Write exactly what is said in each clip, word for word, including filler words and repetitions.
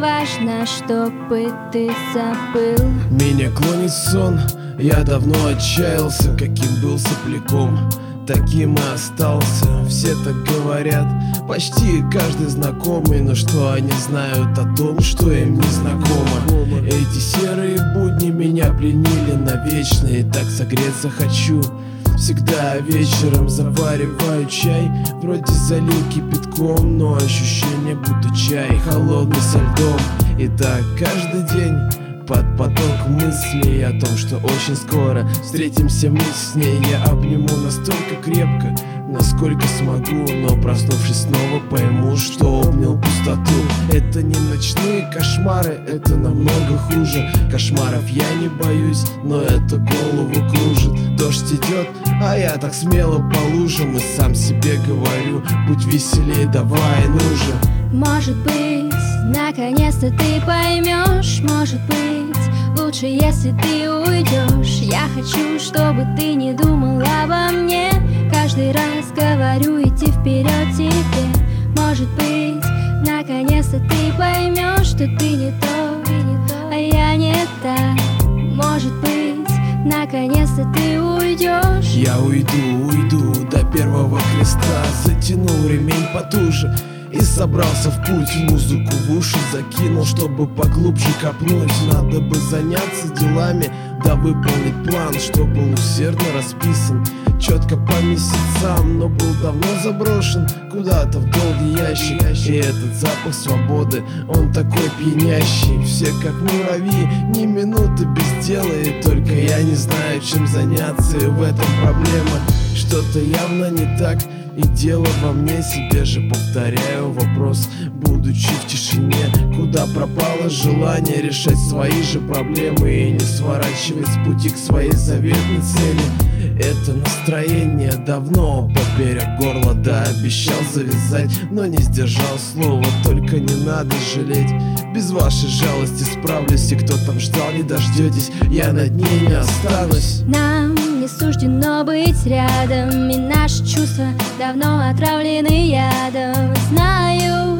важно, чтобы ты забыл. Меня клонит в сон, я давно отчаялся. Каким был сопляком, таким и остался. Все так говорят, почти каждый знакомый, но что они знают о том, что им не знакомо? Эти серые будни меня пленили навечно, и так согреться хочу. Всегда вечером завариваю чай, вроде залил кипятком, но ощущение будто чай холодный со льдом. И так каждый день под поток мыслей о том, что очень скоро встретимся мы с ней. Я обниму настолько крепко, насколько смогу, но проснувшись снова пойму, что обнял пустоту. Это не ночные кошмары, это намного хуже. Кошмаров я не боюсь, но это голову кружит. Дождь идет, а я так смело по лужам, и сам себе говорю: будь веселей, давай, ну же. Может быть, наконец-то ты поймешь. Может быть, лучше, если ты уйдешь. Я хочу, чтобы ты не думал обо мне. Каждый раз говорю идти вперед тебе. Может быть, наконец-то ты поймешь, что ты не то, а я не та. Может быть, наконец-то ты уйдешь. Я уйду, уйду до первого креста. Затянул ремень потуже и собрался в путь. Музыку в уши закинул, чтобы поглубже копнуть. Надо бы заняться делами, да выполнить план, что был усердно расписан четко по месяцам, но был давно заброшен куда-то в долгий ящик. И этот запах свободы, он такой пьянящий. Все как муравьи, ни минуты без дела, и только я не знаю, чем заняться, и в этом проблема. Что-то явно не так, и дело во мне. Себе же повторяю вопрос, будучи в тишине: куда пропало желание решать свои же проблемы и не сворачивать с пути к своей заветной цели? Это настроение давно поперек горла, да, обещал завязать, но не сдержал слова. Только не надо жалеть, без вашей жалости справлюсь. И кто там ждал, не дождетесь, я над ней не останусь. Нам не суждено быть рядом, и наши чувства давно отравлены ядом. Знаю,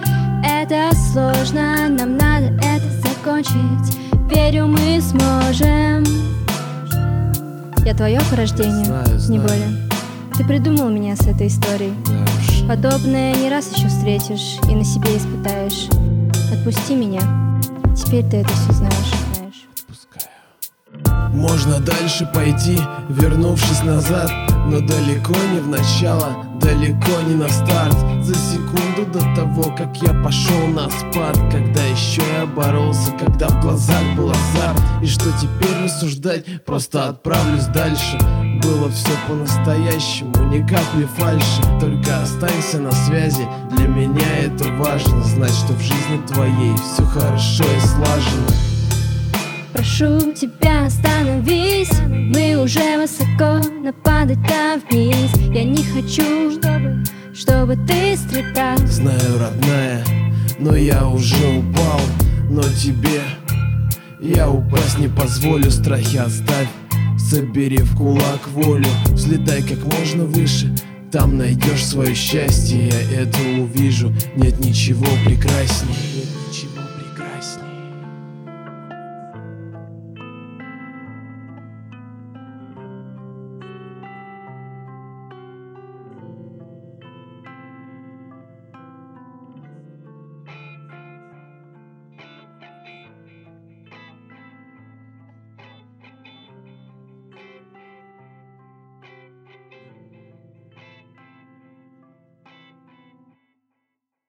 это сложно, нам надо это закончить. Верю, мы сможем. Я твое по рождению, знаю, знаю. не более. Ты придумал меня с этой историей. Да уж. Подобное не раз еще встретишь и на себе испытаешь. Отпусти меня, теперь ты это все знаешь. знаешь. Отпускаю. Можно дальше пойти, вернувшись назад, но далеко не в начало, далеко не на старт. За секунду до того, как я пошел на спад, когда еще я боролся, когда в глазах был азарт. И что теперь рассуждать, просто отправлюсь дальше. Было все по-настоящему, ни капли фальши. Только останься на связи, для меня это важно. Знать, что в жизни твоей все хорошо и слажено. Прошу тебя, остановись, мы уже высоко, но падать там вниз. Я не хочу, чтобы, чтобы ты страдал. Знаю, родная, но я уже упал. Но тебе я упасть не позволю. Страхи оставь, собери в кулак волю. Взлетай как можно выше, там найдешь свое счастье. Я это увижу, нет ничего прекрасней.